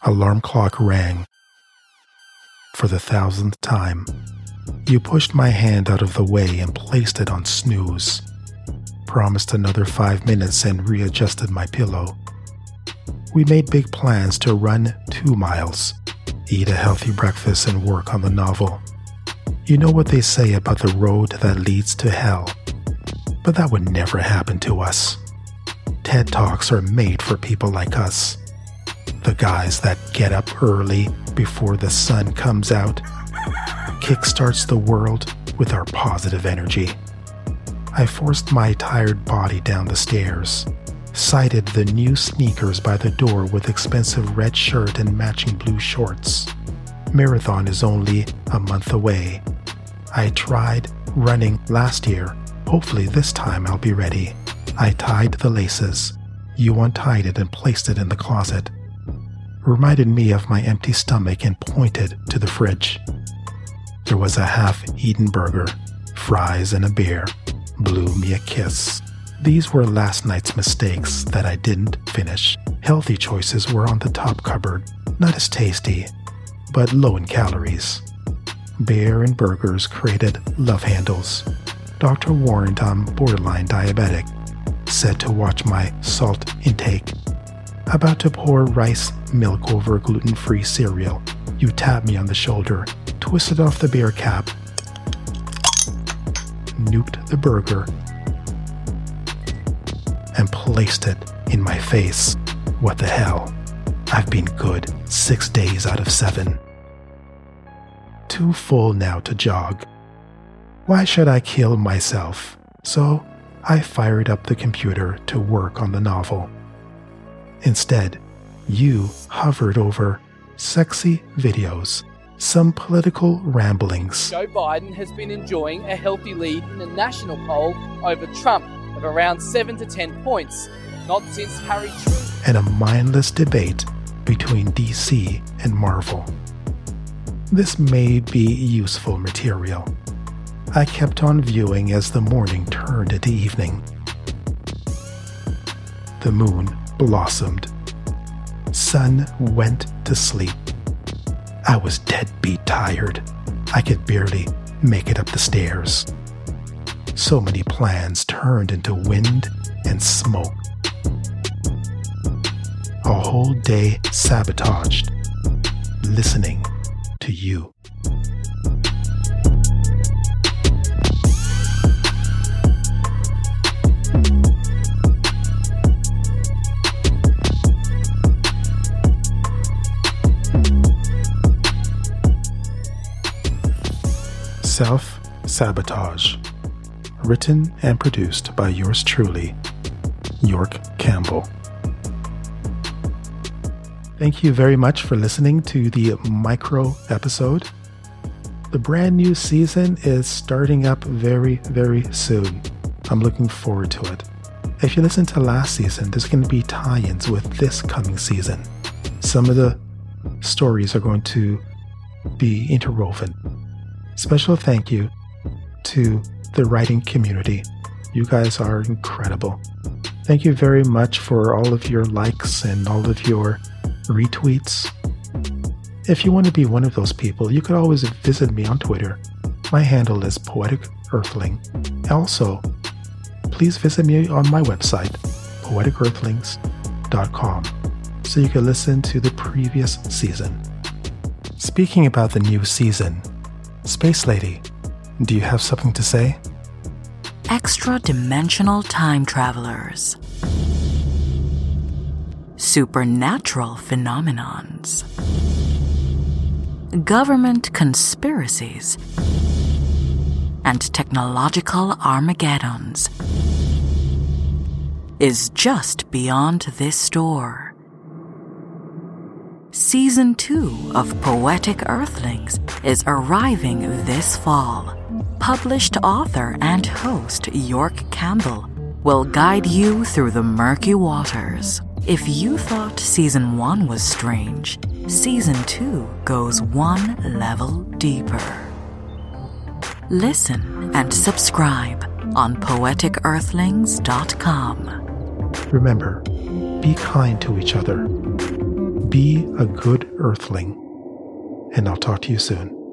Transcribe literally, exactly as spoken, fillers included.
Alarm clock rang. For the thousandth time, you pushed my hand out of the way and placed it on snooze. Promised another five minutes and readjusted my pillow. We made big plans to run two miles, eat a healthy breakfast, and work on the novel. You know what they say about the road that leads to hell, but that would never happen to us. TED Talks are made for people like us, the guys that get up early before the sun comes out, kickstarts the world with our positive energy. I forced my tired body down the stairs, sighted the new sneakers by the door with expensive red shirt and matching blue shorts. Marathon is only a month away. I tried running last year. Hopefully this time I'll be ready. I tied the laces. You untied it and placed it in the closet. Reminded me of my empty stomach and pointed to the fridge. There was a half-eaten burger, fries, and a beer. Blew me a kiss. These were last night's mistakes that I didn't finish. Healthy choices were on the top cupboard, not as tasty, but low in calories. Beer and burgers created love handles. Doctor warned I'm borderline diabetic. Said to watch my salt intake. About to pour rice milk over gluten-free cereal, you tapped me on the shoulder, twisted off the beer cap, nuked the burger, and placed it in my face. What the hell? I've been good six days out of seven. Too full now to jog. Why should I kill myself? So I fired up the computer to work on the novel. Instead, you hovered over sexy videos, some political ramblings. Joe Biden has been enjoying a healthy lead in the national poll over Trump of around seven to ten points, not since Harry Truman. And a mindless debate between D C and Marvel. This may be useful material. I kept on viewing as the morning turned into evening. The moon blossomed. Sun went to sleep. I was deadbeat tired. I could barely make it up the stairs. So many plans turned into wind and smoke. A whole day sabotaged, listening to you. Self-Sabotage. Written and produced by yours truly, York Campbell. Thank you very much for listening to the micro episode. The brand new season is starting up very, very soon. I'm looking forward to it. If you listen to last season, there's going to be tie-ins with this coming season. Some of the stories are going to be interwoven. Special thank you to the writing community. You guys are incredible. Thank you very much for all of your likes and all of your retweets. If you want to be one of those people, you could always visit me on Twitter. My handle is Poetic Earthling. Also, please visit me on my website, poetic earthlings dot com, so you can listen to the previous season. Speaking about the new season, Space Lady, do you have something to say? Extra-dimensional time travelers. Supernatural phenomenons. Government conspiracies. And technological Armageddons is just beyond this door. Season two of Poetic Earthlings is arriving this fall. Published author and host York Campbell will guide you through the murky waters. If you thought Season one was strange, Season two goes one level deeper. Listen and subscribe on poetic earthlings dot com. Remember, be kind to each other. be a good earthling, and I'll talk to you soon.